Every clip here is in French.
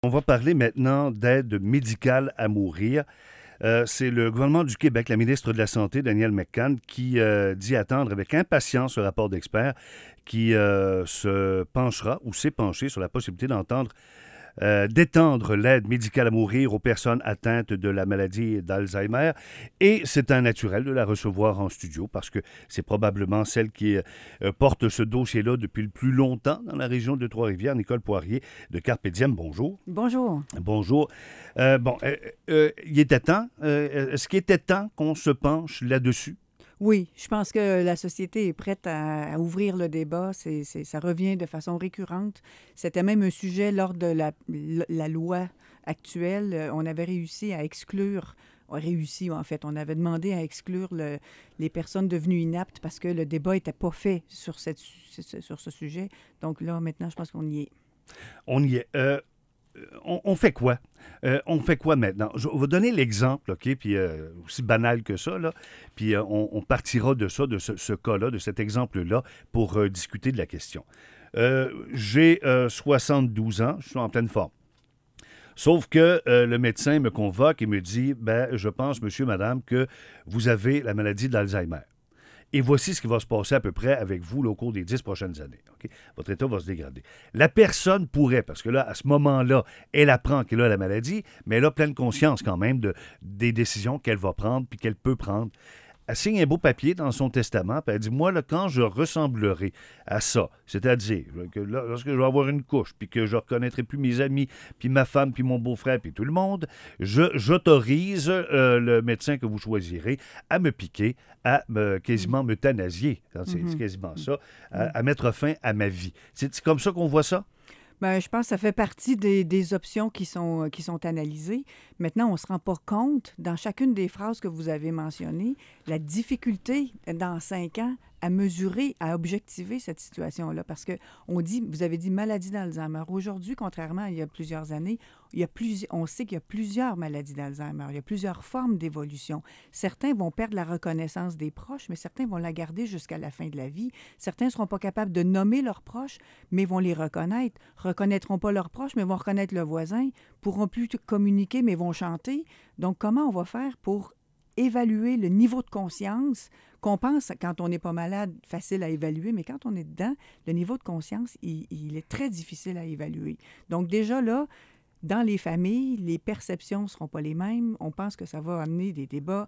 On va parler maintenant d'aide médicale à mourir. C'est le gouvernement du Québec, la ministre de la Santé, Danielle McCann, qui dit attendre avec impatience ce rapport d'experts qui se penchera ou s'est penché sur la possibilité d'étendre l'aide médicale à mourir aux personnes atteintes de la maladie d'Alzheimer. Et c'est un naturel de la recevoir en studio parce que c'est probablement celle qui porte ce dossier-là depuis le plus longtemps dans la région de Trois-Rivières. Nicole Poirier de Carpe Diem, bonjour. Bonjour. Bonjour. Il était temps. Est-ce qu'il était temps qu'on se penche là-dessus? Oui, je pense que la société est prête à ouvrir le débat. Ça revient de façon récurrente. C'était même un sujet lors de la loi actuelle. On avait réussi à exclure, en fait, on avait demandé à exclure les personnes devenues inaptes parce que le débat n'était pas fait sur ce sujet. Donc là, maintenant, je pense qu'on y est. On y est. On fait quoi? On fait quoi maintenant? Je vais vous donner l'exemple, OK? Puis aussi banal que ça, là. Puis on partira de ça, de ce cas-là, de cet exemple-là, pour discuter de la question. J'ai 72 ans, je suis en pleine forme. Sauf que le médecin me convoque et me dit, je pense, monsieur, madame, que vous avez la maladie d'Alzheimer. Et voici ce qui va se passer à peu près avec vous là, au cours des 10 prochaines années. Okay? Votre état va se dégrader. La personne pourrait, parce que là, à ce moment-là, elle apprend qu'elle a la maladie, mais elle a pleine conscience quand même des décisions qu'elle va prendre puis qu'elle peut prendre. Elle signe un beau papier dans son testament, puis elle dit, moi, là, quand je ressemblerai à ça, c'est-à-dire que lorsque je vais avoir une couche, puis que je ne reconnaîtrai plus mes amis, puis ma femme, puis mon beau-frère, puis tout le monde, j'autorise le médecin que vous choisirez à me piquer, quasiment m'euthanasier, c'est quasiment ça, à mettre fin à ma vie. C'est comme ça qu'on voit ça? Bien, je pense que ça fait partie des options qui sont analysées. Maintenant, on ne se rend pas compte, dans chacune des phrases que vous avez mentionnées, la difficulté dans 5 ans à mesurer, à objectiver cette situation-là. Parce que vous avez dit maladie d'Alzheimer. Aujourd'hui, contrairement à il y a plusieurs années, on sait qu'il y a plusieurs maladies d'Alzheimer. Il y a plusieurs formes d'évolution. Certains vont perdre la reconnaissance des proches, mais certains vont la garder jusqu'à la fin de la vie. Certains ne seront pas capables de nommer leurs proches, mais vont les reconnaître. Reconnaîtront pas leurs proches, mais vont reconnaître le voisin. Pourront plus communiquer, mais vont chanter. Donc, comment on va faire pour évaluer le niveau de conscience qu'on pense, quand on n'est pas malade, facile à évaluer, mais quand on est dedans, le niveau de conscience, il est très difficile à évaluer. Donc déjà là, dans les familles, les perceptions ne seront pas les mêmes. On pense que ça va amener des débats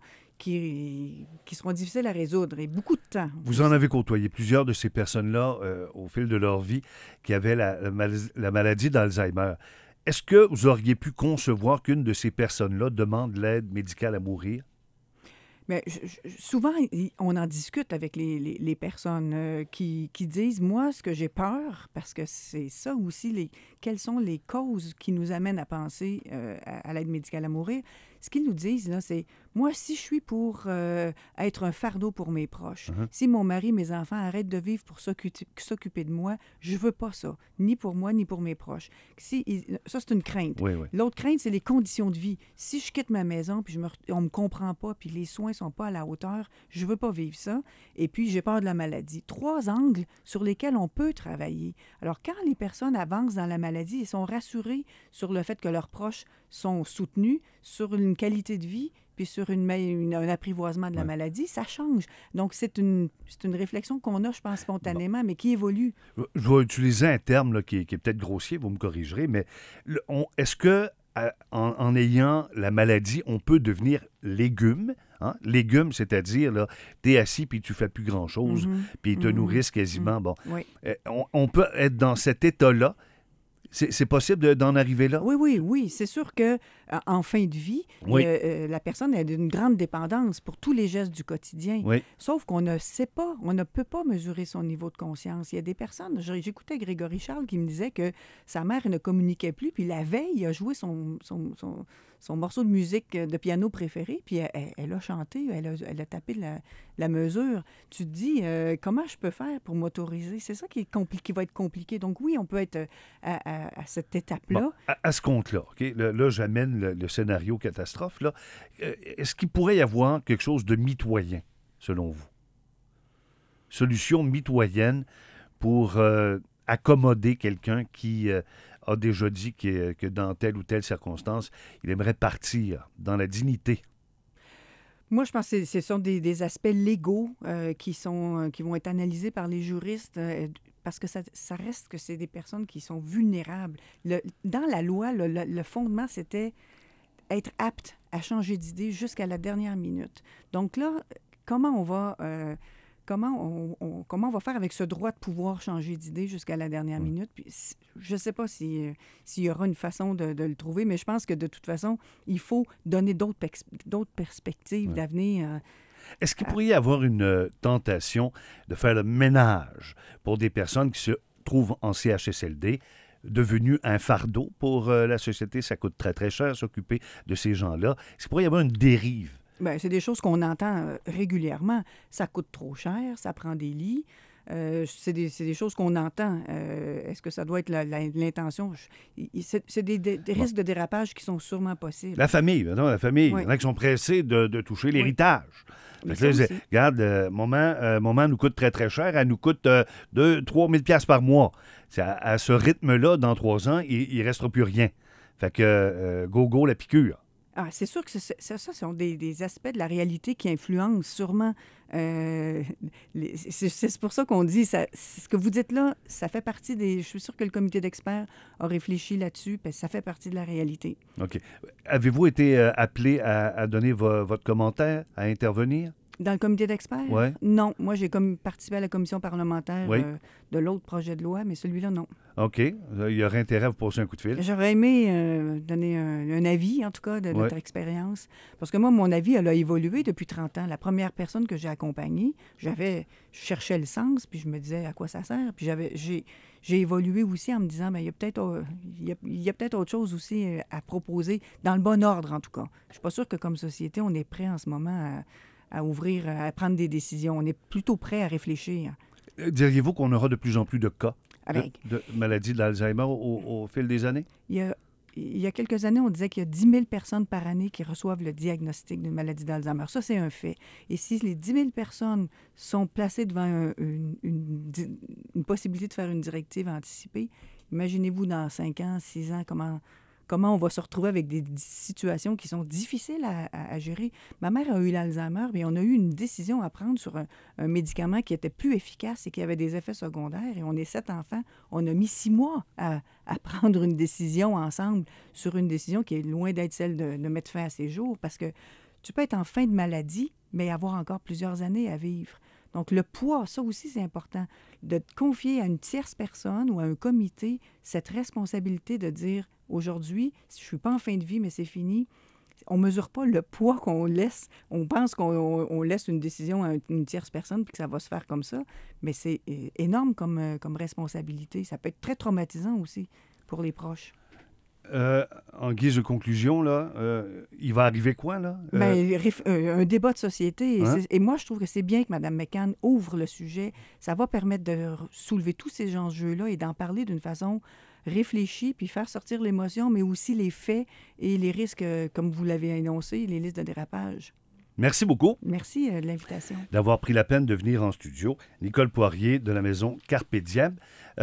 qui seront difficiles à résoudre et beaucoup de temps. Vous en Aussi. avez côtoyé plusieurs de ces personnes-là au fil de leur vie qui avaient la maladie d'Alzheimer. Est-ce que vous auriez pu concevoir qu'une de ces personnes-là demande l'aide médicale à mourir? Mais souvent, on en discute avec les personnes qui disent, moi, ce que j'ai peur, parce que c'est ça aussi, quelles sont les causes qui nous amènent à penser à l'aide médicale à mourir. Ce qu'ils nous disent, là, c'est, moi, si je suis pour être un fardeau pour mes proches, Mhm. si mon mari, mes enfants arrêtent de vivre pour s'occuper de moi, je veux pas ça, ni pour moi, ni pour mes proches. Ça, c'est une crainte. Oui, oui. L'autre crainte, c'est les conditions de vie. Si je quitte ma maison, puis on me comprend pas, puis les soins sont pas à la hauteur, je veux pas vivre ça. Et puis, j'ai peur de la maladie. 3 angles sur lesquels on peut travailler. Alors, quand les personnes avancent dans la maladie, ils sont rassurés sur le fait que leurs proches sont soutenus, sur une qualité de vie, puis sur un apprivoisement de la Ouais. maladie, ça change. Donc, c'est une réflexion qu'on a, je pense, Bon. spontanément, mais qui évolue. Je vais utiliser un terme là, qui est peut-être grossier, vous me corrigerez, mais est-ce que en ayant la maladie, on peut devenir légume? Hein? Légume, c'est-à-dire, là, t'es assis puis tu fais plus grand-chose, Mhm, puis ils te mhm, nourrissent quasiment. Bon, oui. on peut être dans cet état-là. C'est possible d'en arriver là? Oui, oui, oui. C'est sûr que en fin de vie, Oui, la personne a une grande dépendance pour tous les gestes du quotidien. oui. Sauf qu'on ne sait pas, on ne peut pas mesurer son niveau de conscience. Il y a des personnes, j'écoutais Grégory Charles qui me disait que sa mère ne communiquait plus, puis la veille, il a joué son morceau de musique de piano préféré, puis elle a chanté, elle a tapé la mesure. Tu te dis, comment je peux faire pour m'autoriser? C'est ça qui va être compliqué. Donc oui, on peut être à cette Bon, étape-là. à ce compte-là, OK? Là, j'amène le scénario catastrophe. Là. Est-ce qu'il pourrait y avoir quelque chose de mitoyen, selon vous? Solution mitoyenne pour accommoder quelqu'un qui a déjà dit que dans telle ou telle circonstance, il aimerait partir dans la dignité. Moi, je pense que ce sont des aspects légaux qui vont être analysés par les juristes parce que ça reste que c'est des personnes qui sont vulnérables. Dans la loi, le fondement, c'était être apte à changer d'idée jusqu'à la dernière minute. Donc là, comment on va... comment on va faire avec ce droit de pouvoir changer d'idée jusqu'à la dernière minute? Puis, je ne sais pas s'il y aura une façon de le trouver, mais je pense que de toute façon, il faut donner d'autres perspectives d'avenir. Est-ce qu'il pourrait y avoir une tentation de faire le ménage pour des personnes qui se trouvent en CHSLD, devenu un fardeau pour la société? Ça coûte très, très cher s'occuper de ces gens-là. Est-ce qu'il pourrait y avoir une dérive? Bien, c'est des choses qu'on entend régulièrement. Ça coûte trop cher, ça prend des lits. C'est des choses qu'on entend. Est-ce que ça doit être l'intention? C'est des risques de dérapage qui sont sûrement possibles. La famille, non, la famille. Oui. Il y en a qui sont pressés de toucher l'héritage. Mais Fait que là, ça aussi. regarde, maman nous coûte très, très cher. Elle nous coûte 3 000 $ par mois. À ce rythme-là, dans 3 ans, il ne restera plus rien. Fait que go, la piqûre. Ah, c'est sûr que ça sont des aspects de la réalité qui influencent sûrement. C'est pour ça qu'on dit, ce que vous dites là, ça fait partie des... Je suis sûre que le comité d'experts a réfléchi là-dessus, parce que ça fait partie de la réalité. OK. Avez-vous été appelé à donner votre commentaire, à intervenir? Dans le comité d'experts? Oui. Non. Moi, j'ai participé à la commission parlementaire Oui. de l'autre projet de loi, mais celui-là, non. OK. Il y aurait intérêt à vous passer un coup de fil. J'aurais aimé donner un avis, en tout cas, de notre expérience. Parce que moi, mon avis, elle a évolué depuis 30 ans. La première personne que j'ai accompagnée, je cherchais le sens, puis je me disais à quoi ça sert. Puis j'ai évolué aussi en me disant, bien, il y a peut-être autre chose aussi à proposer, dans le bon ordre, en tout cas. Je ne suis pas sûre que comme société, on est prêt en ce moment à ouvrir, à prendre des décisions. On est plutôt prêt à réfléchir. Diriez-vous qu'on aura de plus en plus de cas Avec, de maladie d'Alzheimer au fil des années? il y a quelques années, on disait qu'il y a 10 000 personnes par année qui reçoivent le diagnostic d'une maladie d'Alzheimer. Ça, c'est un fait. Et si les 10 000 personnes sont placées devant une possibilité de faire une directive anticipée, imaginez-vous dans 5 ans, 6 ans, comment on va se retrouver avec des situations qui sont difficiles à gérer. Ma mère a eu l'Alzheimer, mais on a eu une décision à prendre sur un médicament qui était plus efficace et qui avait des effets secondaires. Et on est 7 enfants. On a mis 6 mois à prendre une décision ensemble sur une décision qui est loin d'être celle de mettre fin à ses jours, parce que tu peux être en fin de maladie, mais avoir encore plusieurs années à vivre. Donc, le poids, ça aussi, c'est important, de confier à une tierce personne ou à un comité cette responsabilité de dire, aujourd'hui, je ne suis pas en fin de vie, mais c'est fini. On ne mesure pas le poids qu'on laisse. On pense qu'on laisse une décision à une tierce personne puis que ça va se faire comme ça, mais c'est énorme comme responsabilité. Ça peut être très traumatisant aussi pour les proches. En guise de conclusion, là, il va arriver quoi, là? Un débat de société. Hein? Et moi, je trouve que c'est bien que Mme McCann ouvre le sujet. Ça va permettre de soulever tous ces enjeux-là et d'en parler d'une façon réfléchie, puis faire sortir l'émotion, mais aussi les faits et les risques, comme vous l'avez énoncé, les listes de dérapage. Merci beaucoup. Merci de l'invitation. D'avoir pris la peine de venir en studio. Nicole Poirier de la maison Carpe Diem.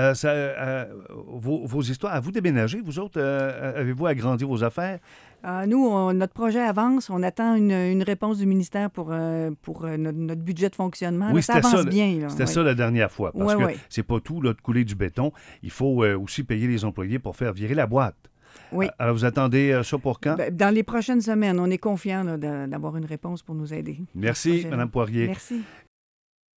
Vos histoires, à vous déménager, vous autres, avez-vous agrandi vos affaires? Nous, notre projet avance. On attend une réponse du ministère pour notre budget de fonctionnement. Oui, là, ça avance bien. C'était ça la dernière fois. Parce que oui. c'est pas tout là, de couler du béton. Il faut aussi payer les employés pour faire virer la boîte. Oui. Alors, vous attendez ça pour quand? Dans les prochaines semaines, on est confiants d'avoir une réponse pour nous aider. Merci, Mme Poirier. Merci.